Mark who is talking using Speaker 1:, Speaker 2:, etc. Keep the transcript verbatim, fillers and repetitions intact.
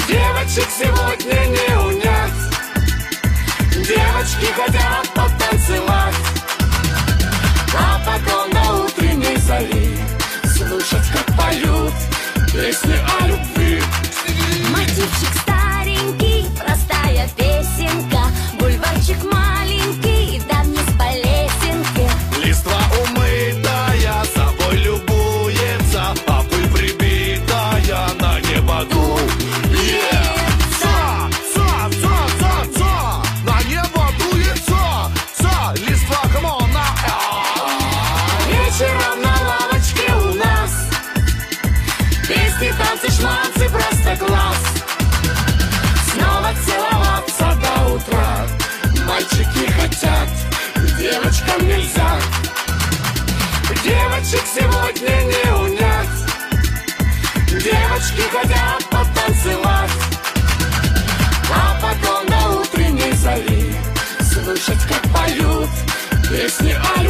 Speaker 1: Девочек сегодня не унять. Девочки хотят потанцевать, а потом до утренней зари слушать, как поют песни о любви.
Speaker 2: Мотивчик старенький, простая песенка, бульварчик маленький, да вниз по лесенке.
Speaker 1: Листва умытая, собой любуется, а пыль прибитая на небо дует. Ца, ца, ца, ца, ца, на небо дует ца, ца, листва, камон, на. Вечером на лавочке у нас песни, танцы, шманцы, просто класс. Снова целоваться до утра мальчики хотят, девочкам нельзя. Девочек сегодня не унять. Девочки хотят потанцевать, а потом до утренней зари слушать, как поют песни о